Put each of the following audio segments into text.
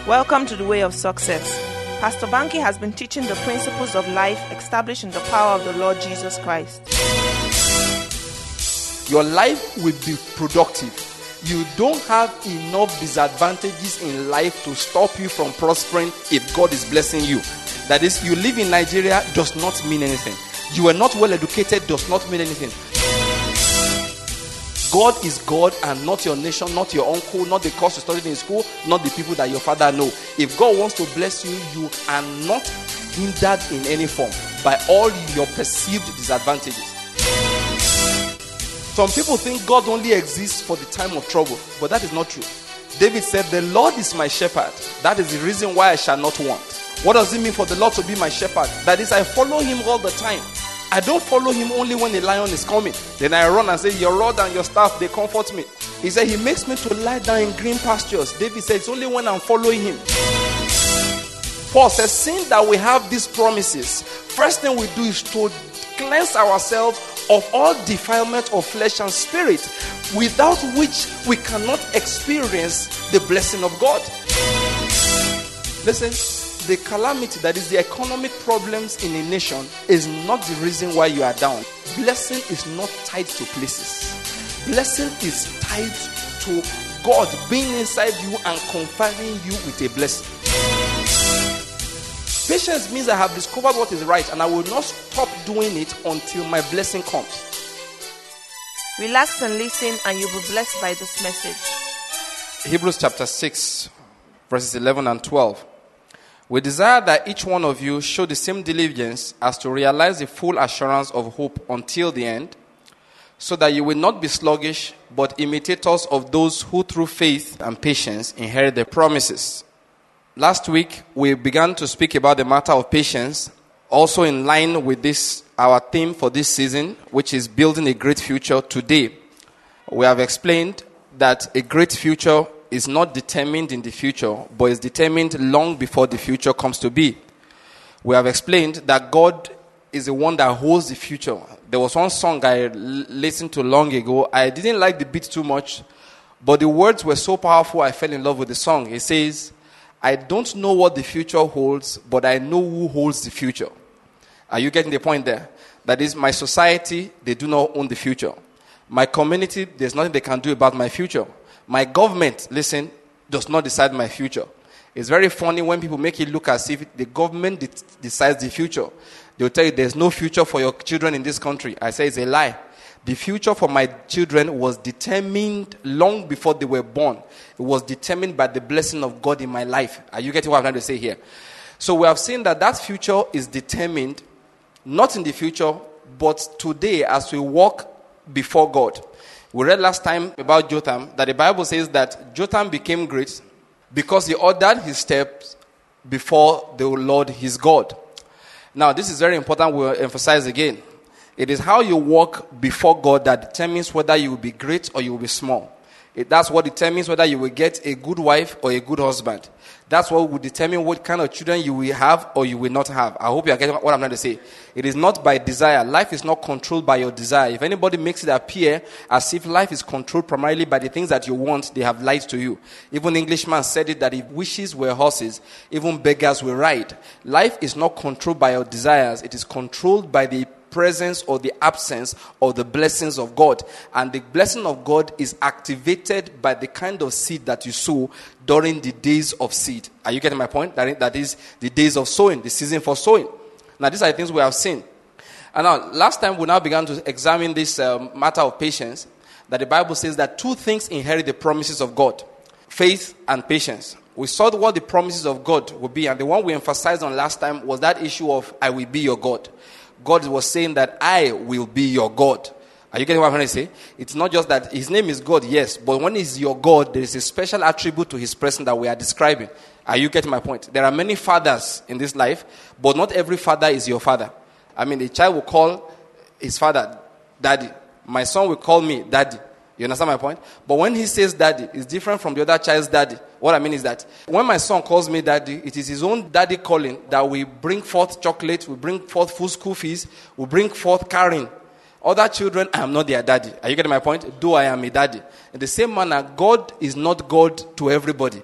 Welcome to the Way of Success. Pastor Banky has been teaching the principles of life established in the power of the Lord Jesus Christ. Your life will be productive. You don't have enough disadvantages in life to stop you from prospering if God is blessing you. That is, you live in Nigeria does not mean anything. You are not well educated does not mean anything. God is God and not your nation, not your uncle, not the course you studied in school, not the people that your father know. If God wants to bless you, you are not hindered in any form by all your perceived disadvantages. Some people think God only exists for the time of trouble, but that is not true. David said, "The Lord is my shepherd. That is the reason why I shall not want." What does it mean for the Lord to be my shepherd? That is, I follow him all the time. I don't follow him only when a lion is coming. Then I run and say, "Your rod and your staff, they comfort me." He said, he makes me to lie down in green pastures. David said, it's only when I'm following him. Paul says, seeing that we have these promises, first thing we do is to cleanse ourselves of all defilement of flesh and spirit, without which we cannot experience the blessing of God. Listen, the calamity, that is the economic problems in a nation, is not the reason why you are down. Blessing is not tied to places. Blessing is tied to God being inside you and conferring you with a blessing. Patience means I have discovered what is right and I will not stop doing it until my blessing comes. Relax and listen, and you'll be blessed by this message. Hebrews chapter 6, verses 11 and 12. We desire that each one of you show the same diligence as to realize the full assurance of hope until the end, so that you will not be sluggish, but imitators of those who through faith and patience inherit the promises. Last week, we began to speak about the matter of patience, also in line with this, our theme for this season, which is building a great future today. We have explained that a great future is not determined in the future, but is determined long before the future comes to be. We have explained that God is the one that holds the future. There was one song I listened to long ago. I didn't like the beat too much, but the words were so powerful, I fell in love with the song. It says, "I don't know what the future holds, but I know who holds the future." Are you getting the point there? That is, my society, they do not own the future. My community, there's nothing they can do about my future. My government, listen, does not decide my future. It's very funny when people make it look as if the government decides the future. They'll tell you there's no future for your children in this country. I say it's a lie. The future for my children was determined long before they were born. It was determined by the blessing of God in my life. Are you getting what I'm trying to say here? So we have seen that future is determined not in the future, but today as we walk before God. We read last time about Jotham that the Bible says that Jotham became great because he ordered his steps before the Lord his God. Now, this is very important. We'll emphasize again. It is how you walk before God that determines whether you will be great or you will be small. That's what determines whether you will get a good wife or a good husband. That's what will determine what kind of children you will have or you will not have. I hope you are getting what I'm trying to say. It is not by desire. Life is not controlled by your desire. If anybody makes it appear as if life is controlled primarily by the things that you want, they have lied to you. Even Englishman said it that if wishes were horses, even beggars will ride. Life is not controlled by your desires. It is controlled by the presence or the absence of the blessings of God. And the blessing of God is activated by the kind of seed that you sow during the days of seed. Are you getting my point? That is the days of sowing, the season for sowing. Now, these are the things we have seen. And now, last time we now began to examine this matter of patience, that the Bible says that two things inherit the promises of God: faith and patience. We saw what the promises of God would be, and the one we emphasized on last time was that issue of "I will be your God." God was saying that I will be your God. Are you getting what I'm trying to say? It's not just that his name is God, yes, but when he's your God, there is a special attribute to his person that we are describing. Are you getting my point? There are many fathers in this life, but not every father is your father. I mean, a child will call his father daddy. My son will call me daddy. You understand my point? But when he says daddy, it's different from the other child's daddy. What I mean is that when my son calls me daddy, it is his own daddy calling that will bring forth chocolate, will bring forth full school fees, will bring forth carrying. Other children, I am not their daddy. Are you getting my point? Though I am a daddy. In the same manner, God is not God to everybody.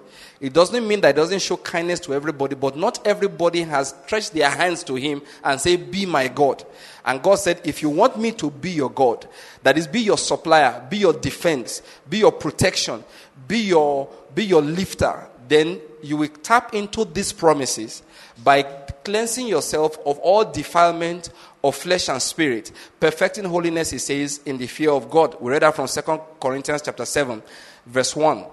It doesn't mean that it doesn't show kindness to everybody, but not everybody has stretched their hands to him and say, be my God. And God said, if you want me to be your God, that is, be your supplier, be your defense, be your protection, be your lifter, then you will tap into these promises by cleansing yourself of all defilement of flesh and spirit, perfecting holiness, he says, in the fear of God. We read that from 2 Corinthians chapter 7, verse 1.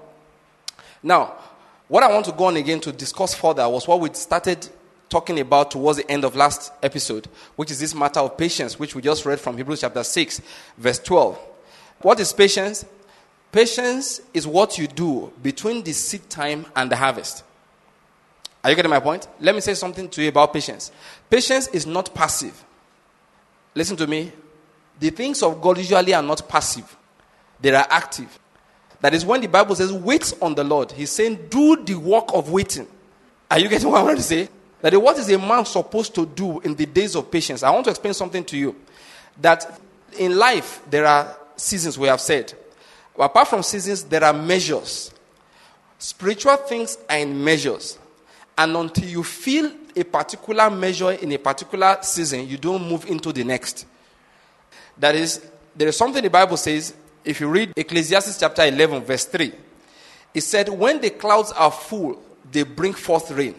Now, what I want to go on again to discuss further was what we started talking about towards the end of last episode, which is this matter of patience, which we just read from Hebrews chapter 6, verse 12. What is patience? Patience is what you do between the seed time and the harvest. Are you getting my point? Let me say something to you about patience. Patience is not passive. Listen to me. The things of God usually are not passive. They are active. That is when the Bible says, wait on the Lord. He's saying, do the work of waiting. Are you getting what I want to say? That is, what is a man supposed to do in the days of patience? I want to explain something to you. That in life, there are seasons, we have said. Apart from seasons, there are measures. Spiritual things are in measures. And until you feel a particular measure in a particular season, you don't move into the next. That is, there is something the Bible says, if you read Ecclesiastes chapter 11, verse 3, it said, when the clouds are full, they bring forth rain.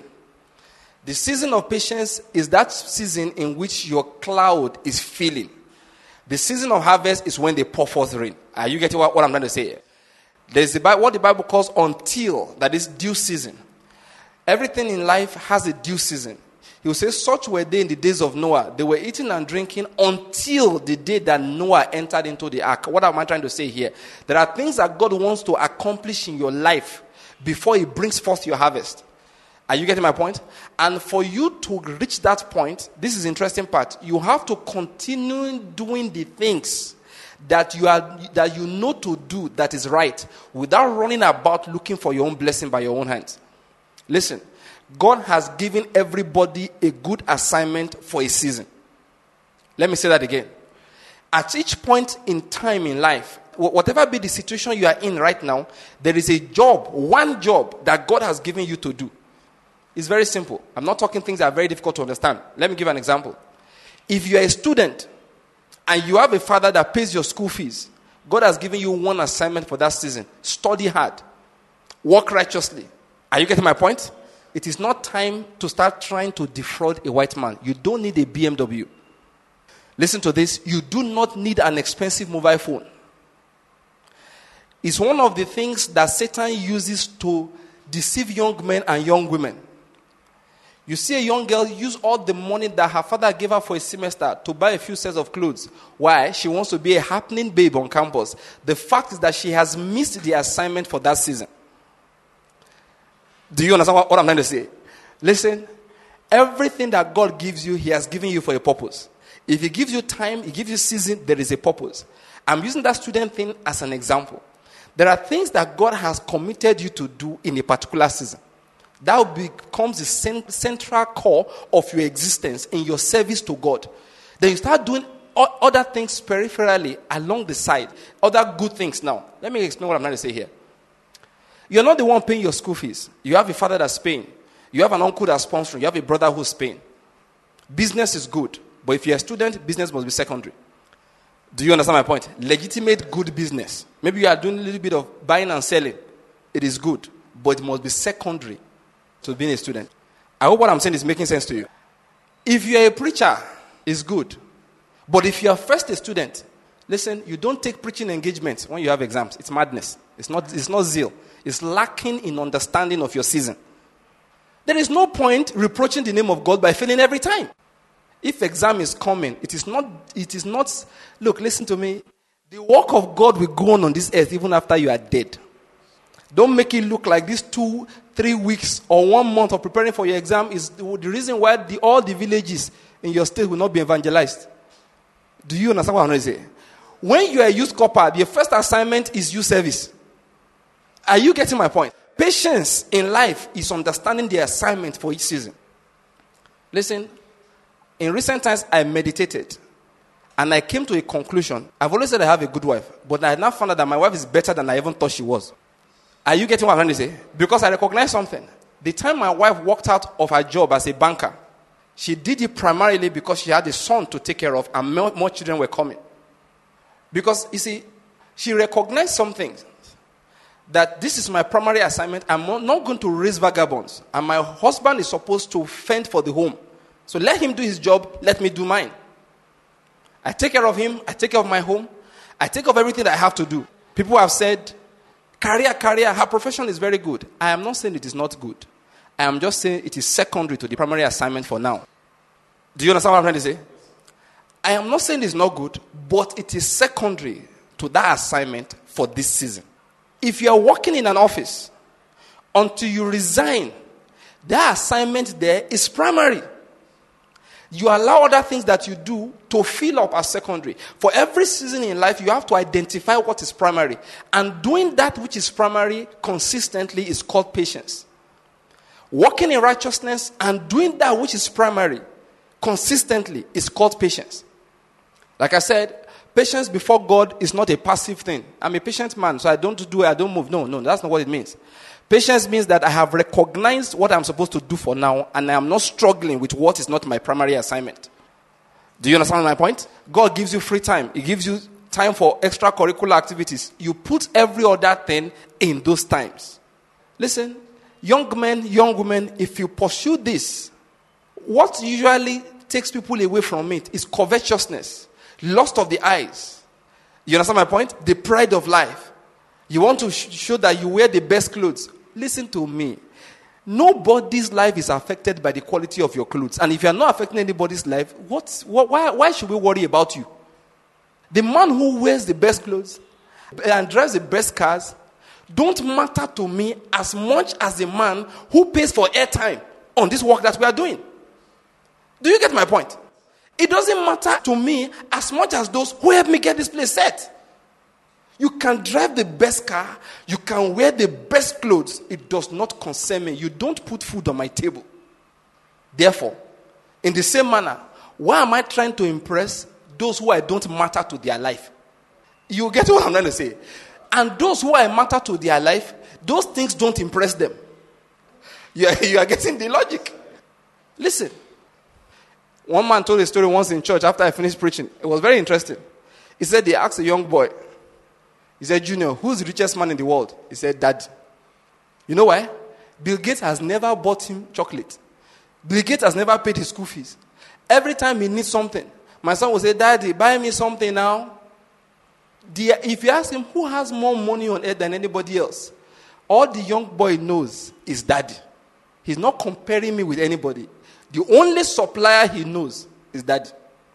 The season of patience is that season in which your cloud is filling. The season of harvest is when they pour forth rain. Are you getting what I'm trying to say here? There's what the Bible calls until, that is due season. Everything in life has a due season. He will say, such were they in the days of Noah. They were eating and drinking until the day that Noah entered into the ark. What am I trying to say here? There are things that God wants to accomplish in your life before he brings forth your harvest. Are you getting my point? And for you to reach that point, this is the interesting part. You have to continue doing the things that you know to do that is right without running about looking for your own blessing by your own hands. Listen, God has given everybody a good assignment for a season. Let me say that again. At each point in time in life, whatever be the situation you are in right now, there is a job, one job that God has given you to do. It's very simple. I'm not talking things that are very difficult to understand. Let me give an example. If you are a student and you have a father that pays your school fees, God has given you one assignment for that season. Study hard. Work righteously. Are you getting my point? It is not time to start trying to defraud a white man. You don't need a BMW. Listen to this. You do not need an expensive mobile phone. It's one of the things that Satan uses to deceive young men and young women. You see a young girl use all the money that her father gave her for a semester to buy a few sets of clothes. Why? She wants to be a happening babe on campus. The fact is that she has missed the assignment for that season. Do you understand what I'm trying to say? Listen, everything that God gives you, he has given you for a purpose. If he gives you time, he gives you season, there is a purpose. I'm using that student thing as an example. There are things that God has committed you to do in a particular season. That becomes the central core of your existence in your service to God. Then you start doing other things peripherally along the side. Other good things now. Let me explain what I'm trying to say here. You're not the one paying your school fees. You have a father that's paying. You have an uncle that's sponsoring. You have a brother who's paying. Business is good. But if you're a student, business must be secondary. Do you understand my point? Legitimate good business. Maybe you are doing a little bit of buying and selling. It is good. But it must be secondary to being a student. I hope what I'm saying is making sense to you. If you're a preacher, it's good. But if you're first a student, listen, you don't take preaching engagements when you have exams. It's madness. It's not zeal. It's lacking in understanding of your season. There is no point reproaching the name of God by failing every time. If exam is coming, it is not, look, listen to me. The work of God will go on this earth even after you are dead. Don't make it look like these 2-3 weeks or 1 month of preparing for your exam is the reason why all the villages in your state will not be evangelized. Do you understand what I'm going to say? When you are a youth corper, your first assignment is youth service. Are you getting my point? Patience in life is understanding the assignment for each season. Listen, in recent times I meditated and I came to a conclusion. I've always said I have a good wife, but I now found out that my wife is better than I even thought she was. Are you getting what I'm trying to say? Because I recognize something. The time my wife walked out of her job as a banker, she did it primarily because she had a son to take care of and more children were coming. Because, you see, she recognized something. That this is my primary assignment. I'm not going to raise vagabonds. And my husband is supposed to fend for the home. So let him do his job. Let me do mine. I take care of him. I take care of my home. I take care of everything that I have to do. People have said, career. Her profession is very good. I am not saying it is not good. I am just saying it is secondary to the primary assignment for now. Do you understand what I'm trying to say? I am not saying it's not good, but it is secondary to that assignment for this season. If you are working in an office, until you resign, that assignment there is primary. You allow other things that you do to fill up as secondary. For every season in life, you have to identify what is primary. And doing that which is primary consistently is called patience. Working in righteousness and doing that which is primary consistently is called patience. Like I said, patience before God is not a passive thing. I'm a patient man, so I don't do it, I don't move. No, that's not what it means. Patience means that I have recognized what I'm supposed to do for now, and I am not struggling with what is not my primary assignment. Do you understand my point? God gives you free time. He gives you time for extracurricular activities. You put every other thing in those times. Listen, young men, young women, if you pursue this, what usually takes people away from it is covetousness. Lust of the eyes. You understand my point? The pride of life. You want to show that you wear the best clothes. Listen to me. Nobody's life is affected by the quality of your clothes. And if you are not affecting anybody's life, why should we worry about you? The man who wears the best clothes and drives the best cars don't matter to me as much as the man who pays for airtime on this work that we are doing. Do you get my point? It doesn't matter to me as much as those who help me get this place set. You can drive the best car. You can wear the best clothes. It does not concern me. You don't put food on my table. Therefore, in the same manner, why am I trying to impress those who I don't matter to their life? You get what I'm trying to say? And those who I matter to their life, those things don't impress them. You are getting the logic. Listen. One man told a story once in church after I finished preaching. It was very interesting. He said they asked a young boy. He said, Junior, who's the richest man in the world? He said, Dad. You know why? Bill Gates has never bought him chocolate. Bill Gates has never paid his school fees. Every time he needs something, my son will say, Daddy, buy me something now. If you ask him who has more money on earth than anybody else, all the young boy knows is Daddy. He's not comparing me with anybody. The only supplier he knows is Daddy.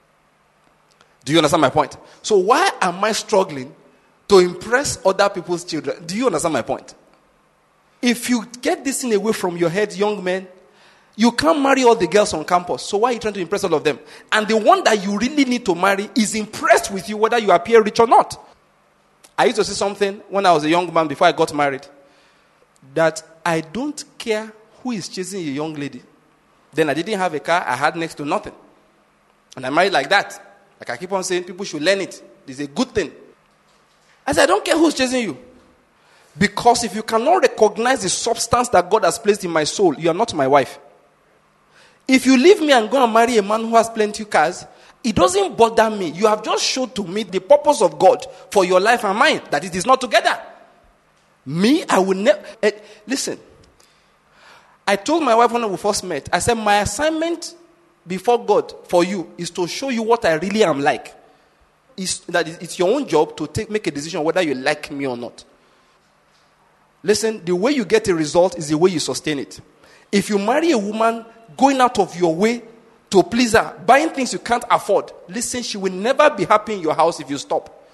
Do you understand my point? So why am I struggling to impress other people's children? Do you understand my point? If you get this thing away from your head, young men, you can't marry all the girls on campus. So why are you trying to impress all of them? And the one that you really need to marry is impressed with you whether you appear rich or not. I used to say something when I was a young man before I got married, that I don't care who is chasing a young lady. Then I didn't have a car, I had next to nothing. And I married like that. Like I keep on saying, people should learn it. It's a good thing. I said, I don't care who's chasing you. Because if you cannot recognize the substance that God has placed in my soul, you are not my wife. If you leave me and go and marry a man who has plenty of cars, it doesn't bother me. You have just showed to me the purpose of God for your life and mine, that it is not together. Me, I will never... Listen. I told my wife when we first met, I said, my assignment before God for you is to show you what I really am like. It's your own job to make a decision whether you like me or not. Listen, the way you get a result is the way you sustain it. If you marry a woman going out of your way to please her, buying things you can't afford, listen, she will never be happy in your house if you stop.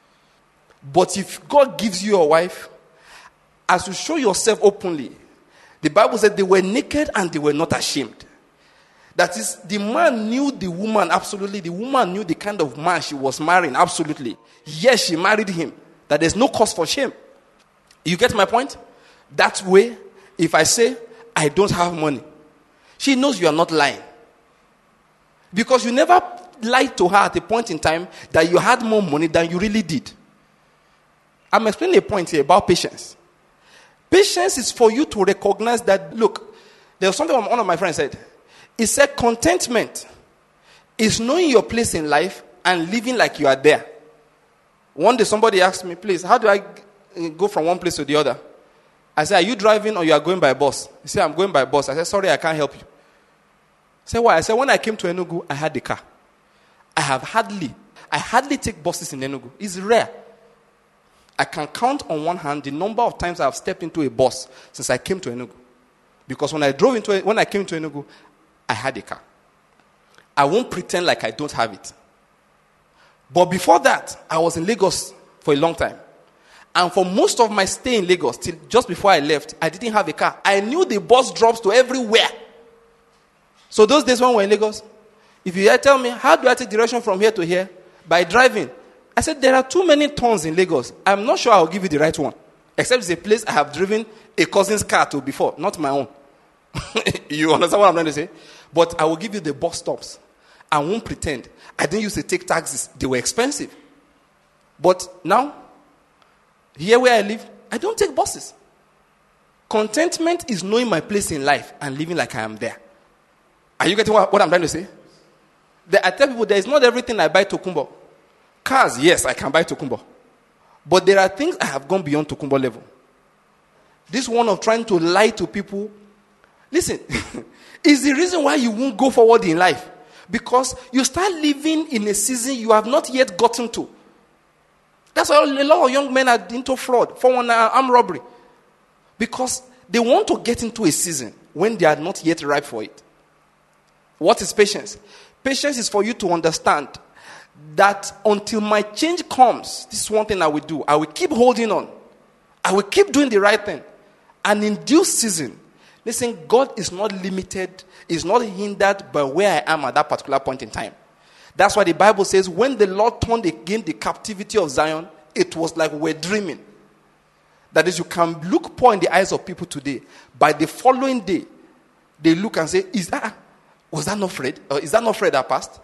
But if God gives you a wife, as you show yourself openly, the Bible said they were naked and they were not ashamed. That is, the man knew the woman absolutely. The woman knew the kind of man she was marrying absolutely. Yes, she married him. That there's no cause for shame. You get my point? That way, if I say, I don't have money, she knows you are not lying. Because you never lied to her at a point in time that you had more money than you really did. I'm explaining a point here about patience. Patience is for you to recognize that, look, there was something one of my friends said. He said contentment is knowing your place in life and living like you are there. One day somebody asked me, please, how do I go from one place to the other? I said, are you driving or you are going by bus? He said, I'm going by bus. I said, sorry, I can't help you. I said, why? I said, when I came to Enugu, I had the car. I hardly take buses in Enugu. It's rare. I can count on one hand the number of times I've stepped into a bus since I came to Enugu. Because when I came to Enugu, I had a car. I won't pretend like I don't have it. But before that, I was in Lagos for a long time. And for most of my stay in Lagos, till just before I left, I didn't have a car. I knew the bus drops to everywhere. So those days when we were in Lagos, if you tell me, how do I take direction from here to here? By driving. I said, there are too many turns in Lagos. I'm not sure I'll give you the right one. Except it's a place I have driven a cousin's car to before, not my own. You understand what I'm trying to say? But I will give you the bus stops. I won't pretend. I didn't used to take taxis. They were expensive. But now, here where I live, I don't take buses. Contentment is knowing my place in life and living like I am there. Are you getting what I'm trying to say? I tell people there is not everything I buy Tokumbo. Cars, yes, I can buy Tokumbo. But there are things I have gone beyond Tokumbo level. This one of trying to lie to people, listen, is the reason why you won't go forward in life. Because you start living in a season you have not yet gotten to. That's why a lot of young men are into fraud, for armed robbery. Because they want to get into a season when they are not yet ripe for it. What is patience? Patience is for you to understand that until my change comes, this is one thing I will do. I will keep holding on. I will keep doing the right thing. And in due season, listen, God is not limited, is not hindered by where I am at that particular point in time. That's why the Bible says, when the Lord turned again the captivity of Zion, it was like we're dreaming. That is, you can look poor in the eyes of people today. By the following day, they look and say, was that not Fred? Or is that not Fred that passed?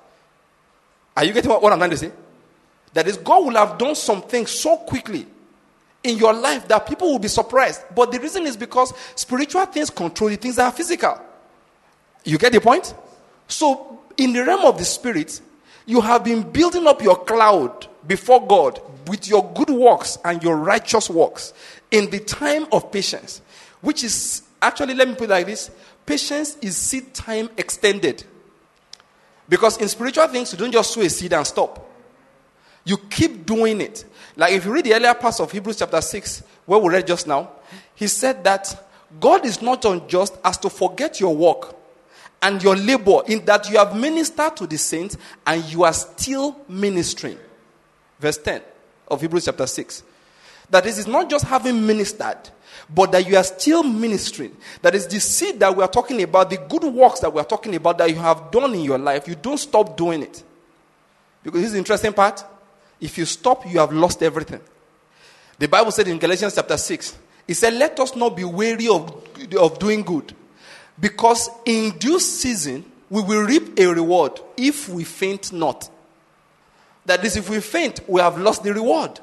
Are you getting what I'm trying to say? That is, God will have done something so quickly in your life that people will be surprised. But the reason is because spiritual things control the things that are physical. You get the point? So, in the realm of the spirit, you have been building up your cloud before God with your good works and your righteous works in the time of patience, which is, actually, let me put it like this, patience is seed time extended. Because in spiritual things, you don't just sow a seed and stop. You keep doing it. Like if you read the earlier parts of Hebrews chapter 6, where we read just now, he said that God is not unjust as to forget your work and your labor in that you have ministered to the saints and you are still ministering. Verse 10 of Hebrews chapter 6. That is not just having ministered, but that you are still ministering. That is the seed that we are talking about, the good works that we are talking about that you have done in your life. You don't stop doing it. Because this is the interesting part. If you stop, you have lost everything. The Bible said in Galatians chapter 6, it said, let us not be weary of doing good. Because in due season, we will reap a reward if we faint not. That is, if we faint, we have lost the reward.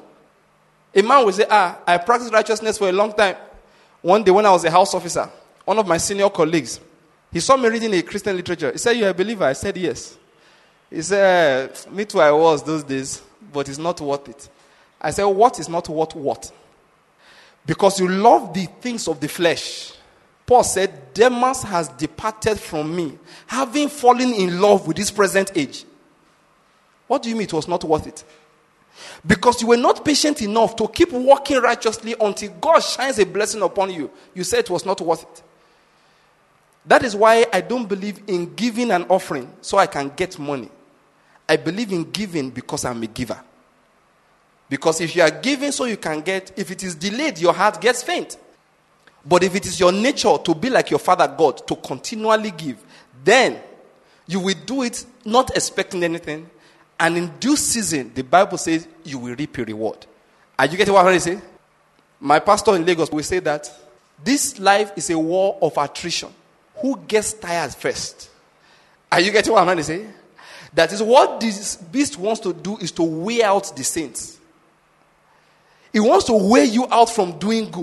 A man will say, I practiced righteousness for a long time. One day when I was a house officer, one of my senior colleagues, he saw me reading a Christian literature. He said, you're a believer? I said, yes. He said, me too, I was those days, but it's not worth it. I said, what is not worth what? Because you love the things of the flesh. Paul said, Demas has departed from me, having fallen in love with this present age. What do you mean it was not worth it? Because you were not patient enough to keep walking righteously until God shines a blessing upon you. You said it was not worth it. That is why I don't believe in giving an offering so I can get money. I believe in giving because I'm a giver. Because if you are giving so you can get, if it is delayed, your heart gets faint. But if it is your nature to be like your Father God, to continually give, then you will do it not expecting anything. And in due season, the Bible says you will reap a reward. Are you getting what I'm trying to say? My pastor in Lagos will say that this life is a war of attrition. Who gets tired first? Are you getting what I'm trying to say? That is what this beast wants to do, is to weigh out the saints. He wants to weigh you out from doing good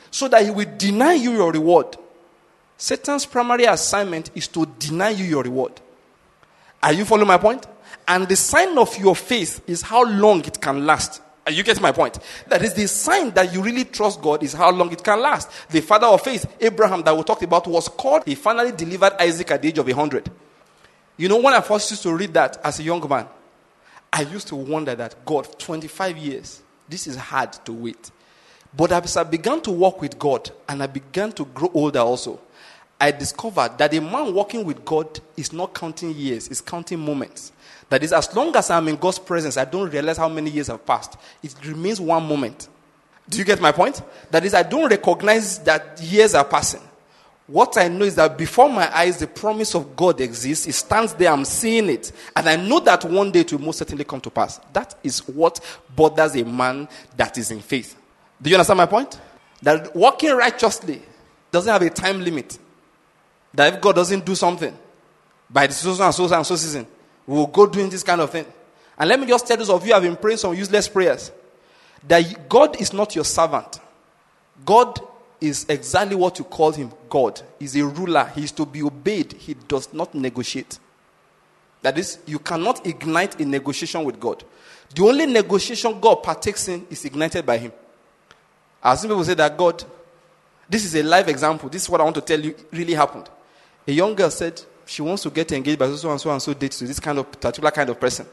so that he will deny you your reward. Satan's primary assignment is to deny you your reward. Are you following my point? And the sign of your faith is how long it can last. Are you getting my point? That is the sign that you really trust God is how long it can last. The father of faith, Abraham, that we talked about, was called. He finally delivered Isaac at the age of 100. You know, when I first used to read that as a young man, I used to wonder that, God, 25 years, this is hard to wait. But as I began to walk with God and I began to grow older also, I discovered that a man walking with God is not counting years, it's counting moments. That is, as long as I'm in God's presence, I don't realize how many years have passed. It remains one moment. Do you get my point? That is, I don't recognize that years are passing. What I know is that before my eyes, the promise of God exists. It stands there, I'm seeing it. And I know that one day it will most certainly come to pass. That is what bothers a man that is in faith. Do you understand my point? That walking righteously doesn't have a time limit. That if God doesn't do something by the so and so season, we will go doing this kind of thing. And let me just tell those of you who have been praying some useless prayers, that God is not your servant. God is exactly what you call him, God. He's a ruler. He is to be obeyed. He does not negotiate. That is, you cannot ignite a negotiation with God. The only negotiation God partakes in is ignited by him. I've seen people say that God, this is a live example. This is what I want to tell you really happened. A young girl said she wants to get engaged by so and so date to this kind of particular kind of person.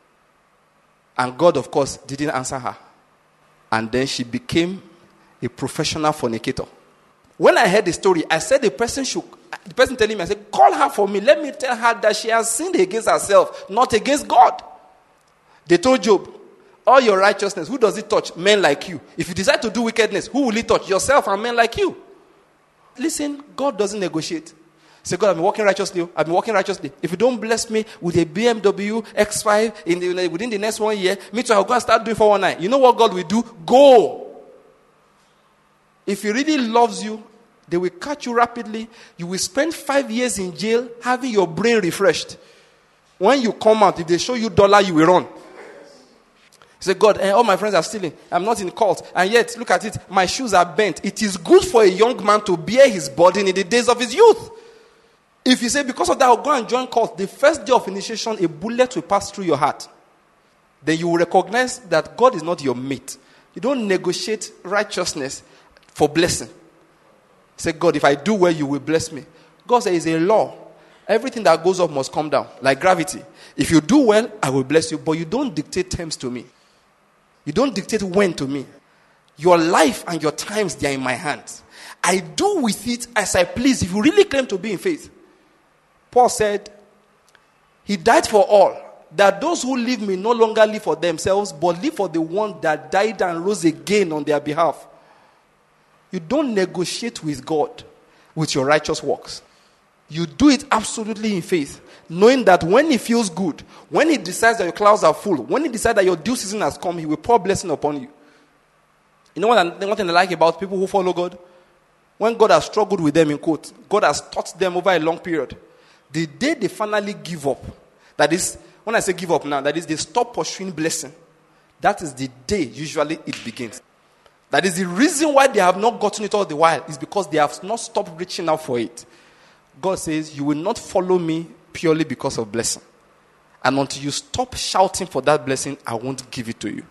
And God, of course, didn't answer her. And then she became a professional fornicator. When I heard the story, I said the person telling me, I said, call her for me. Let me tell her that she has sinned against herself, not against God. They told Job, all your righteousness, who does it touch? Men like you. If you decide to do wickedness, who will it touch? Yourself and men like you. Listen, God doesn't negotiate. Say, God, I've been walking righteously. I've been walking righteously. If you don't bless me with a BMW X5 within the next 1 year, me too, I'll go and start doing 419. You know what God will do? Go. If he really loves you, they will catch you rapidly. You will spend 5 years in jail having your brain refreshed. When you come out, if they show you $1, you will run. Say, God, all my friends are stealing. I'm not in cult. And yet, look at it. My shoes are bent. It is good for a young man to bear his burden in the days of his youth. If you say, because of that, I'll go and join cult, the first day of initiation, a bullet will pass through your heart. Then you will recognize that God is not your mate. You don't negotiate righteousness for blessing. Say, God, if I do well, you will bless me. God says it's a law. Everything that goes up must come down, like gravity. If you do well, I will bless you. But you don't dictate terms to me. You don't dictate when to me. Your life and your times, they are in my hands. I do with it as I please. If you really claim to be in faith. Paul said, he died for all, that those who live may no longer live for themselves, but live for the one that died and rose again on their behalf. You don't negotiate with God with your righteous works. You do it absolutely in faith, knowing that when he feels good, when he decides that your clouds are full, when he decides that your due season has come, he will pour blessing upon you. You know one thing I like about people who follow God? When God has struggled with them, in quote, God has taught them over a long period. The day they finally give up, that is, when I say give up now, that is they stop pursuing blessing. That is the day usually it begins. That is the reason why they have not gotten it all the while, is because they have not stopped reaching out for it. God says, you will not follow me purely because of blessing. And until you stop shouting for that blessing, I won't give it to you.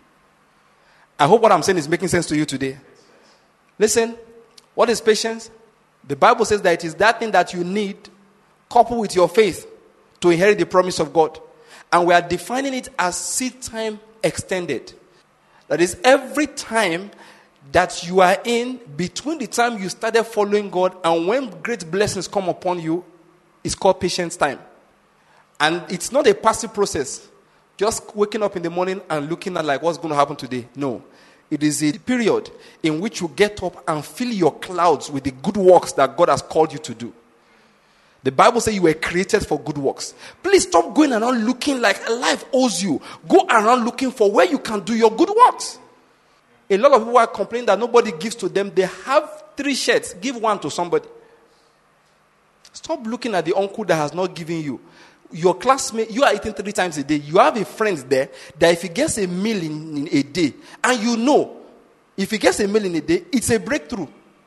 I hope what I'm saying is making sense to you today. Listen, what is patience? The Bible says that it is that thing that you need, coupled with your faith, to inherit the promise of God. And we are defining it as seed time extended. That is, every time that you are in between the time you started following God and when great blessings come upon you, is called patience time. And it's not a passive process. Just waking up in the morning and looking at like what's going to happen today. No. It is a period in which you get up and fill your clouds with the good works that God has called you to do. The Bible says you were created for good works. Please stop going around looking like life owes you. Go around looking for where you can do your good works. A lot of people are complaining that nobody gives to them. They have 3 shirts. Give one to somebody. Stop looking at the uncle that has not given you. Your classmate, you are eating 3 times a day. You have a friend there that if he gets a meal in a day, and you know, if he gets a meal in a day, it's a breakthrough.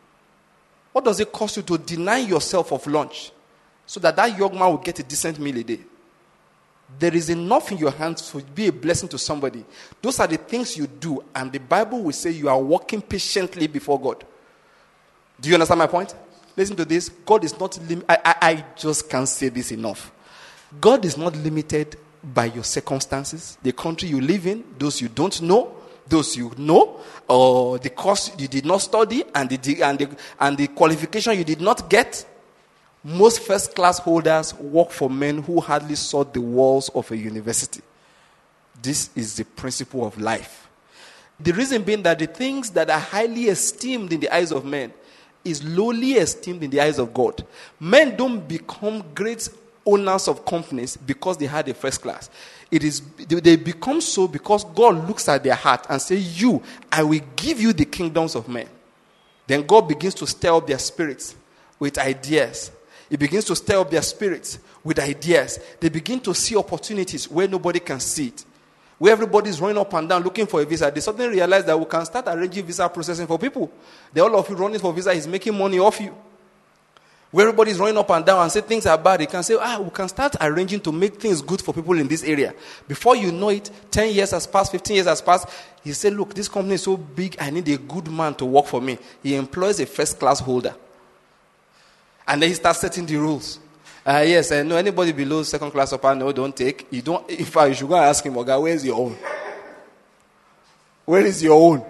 What does it cost you to deny yourself of lunch so that that young man will get a decent meal a day? There is enough in your hands to be a blessing to somebody. Those are the things you do, and the Bible will say you are walking patiently before God. Do you understand my point? Listen to this. God is not I just can't say this enough. God is not limited by your circumstances, the country you live in, those you don't know, those you know, or the course you did not study, and the qualification you did not get. Most first-class holders work for men who hardly saw the walls of a university. This is the principle of life. The reason being that the things that are highly esteemed in the eyes of men is lowly esteemed in the eyes of God. Men don't become great owners of companies because they had a first class. They become so because God looks at their heart and says, I will give you the kingdoms of men. Then God begins to stir up their spirits with ideas. He begins to stir up their spirits with ideas. They begin to see opportunities where nobody can see it. Where everybody is running up and down looking for a visa. They suddenly realize that we can start arranging visa processing for people. Then all of you running for visa is making money off you. Where everybody is running up and down and say things are bad, they can say, we can start arranging to make things good for people in this area. Before you know it, 10 years has passed, 15 years has passed. He said, look, this company is so big, I need a good man to work for me. He employs a first-class holder. And then he starts setting the rules. Yes, no, anybody below second class upper, no, don't take. You don't. In fact, you should go and ask him, Oga, where's your own? Where is your own?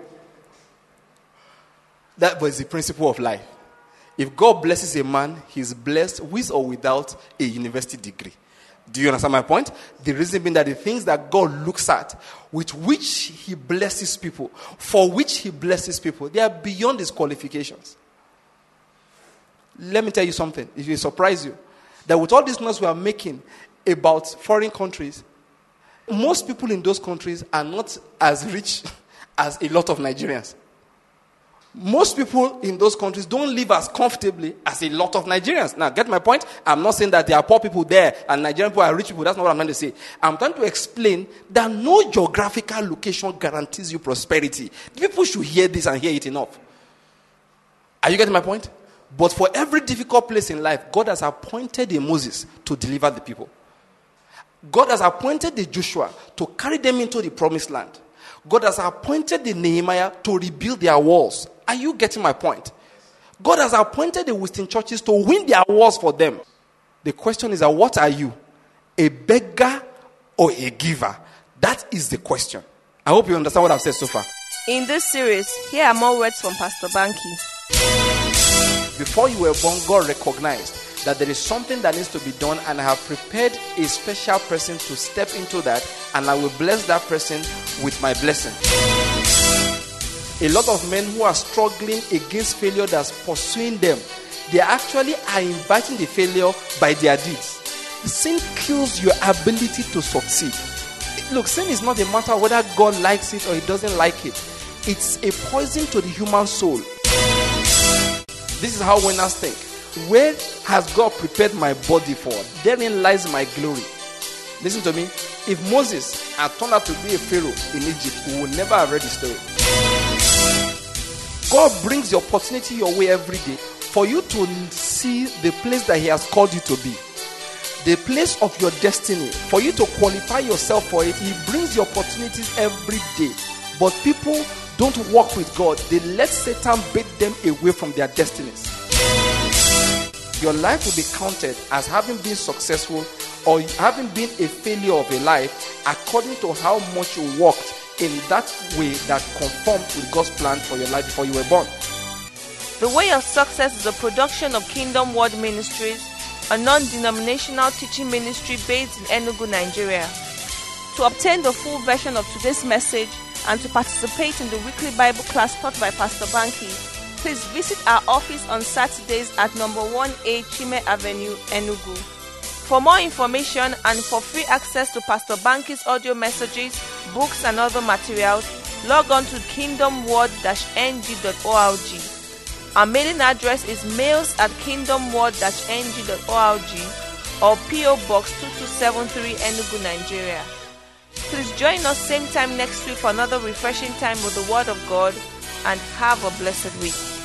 That was the principle of life. If God blesses a man, he's blessed with or without a university degree. Do you understand my point? The reason being that the things that God looks at, with which he blesses people, for which he blesses people, they are beyond his qualifications. Let me tell you something. It will surprise you. That with all this noise we are making about foreign countries, most people in those countries are not as rich as a lot of Nigerians. Most people in those countries don't live as comfortably as a lot of Nigerians. Now, get my point? I'm not saying that there are poor people there and Nigerian people are rich people. That's not what I'm trying to say. I'm trying to explain that no geographical location guarantees you prosperity. People should hear this and hear it enough. Are you getting my point? But for every difficult place in life, God has appointed a Moses to deliver the people. God has appointed the Joshua to carry them into the promised land. God has appointed the Nehemiah to rebuild their walls. Are you getting my point? God has appointed the Winston churches to win their wars for them. The question is, what are you? A beggar or a giver? That is the question. I hope you understand what I've said so far. In this series, here are more words from Pastor Banky. Before you were born, God recognized that there is something that needs to be done, and I have prepared a special person to step into that, and I will bless that person with my blessing. A lot of men who are struggling against failure that's pursuing them, they actually are inviting the failure by their deeds. Sin kills your ability to succeed. Look, sin is not a matter of whether God likes it or he doesn't like it. It's a poison to the human soul. This is how winners think. Where has God prepared my body for? Therein lies my glory. Listen to me. If Moses had turned out to be a pharaoh in Egypt, we would never have read the story. God brings the opportunity your way every day for you to see the place that he has called you to be. The place of your destiny. For you to qualify yourself for it, he brings the opportunities every day. But people don't walk with God. They let Satan bait them away from their destinies. Your life will be counted as having been successful or having been a failure of a life according to how much you walked in that way that conformed with God's plan for your life before you were born. The Way of Success is a production of Kingdom Word Ministries, a non-denominational teaching ministry based in Enugu, Nigeria. To obtain the full version of today's message and to participate in the weekly Bible class taught by Pastor Banky, please visit our office on Saturdays at number 1A Chime Avenue, Enugu. For more information and for free access to Pastor Banky's audio messages, books and other materials, log on to kingdomword-ng.org. Our mailing address is mails@kingdomword-ng.org or PO Box 2273 Enugu, Nigeria. Please join us same time next week for another refreshing time with the Word of God, and have a blessed week.